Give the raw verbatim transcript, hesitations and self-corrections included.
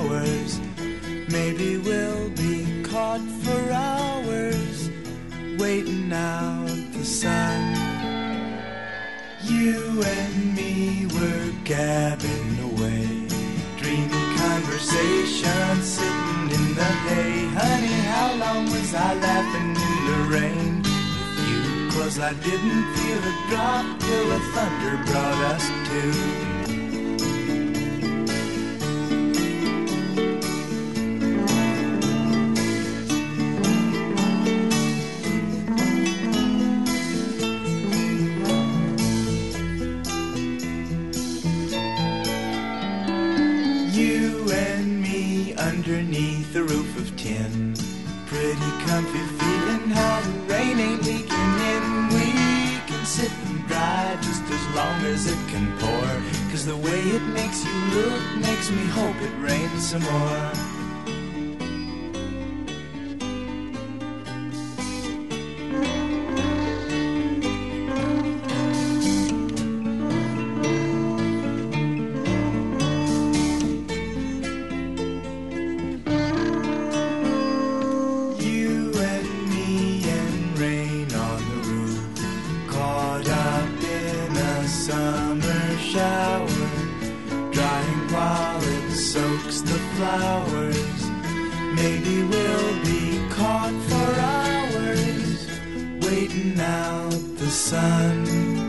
flowers. Maybe we'll be caught for hours, waiting out the sun. You and me were gabbing away, dreamy conversation sitting in the hay. Honey, how long was I laughing in the rain with you? 'Cause I didn't feel a drop till the thunder brought us to. Underneath a roof of tin, pretty comfy feeling how the rain ain't leaking in. We can sit and dry just as long as it can pour, 'cause the way it makes you look makes me hope it rains some more. Summer shower, drying while it soaks the flowers. Maybe we'll be caught for hours, waiting out the sun.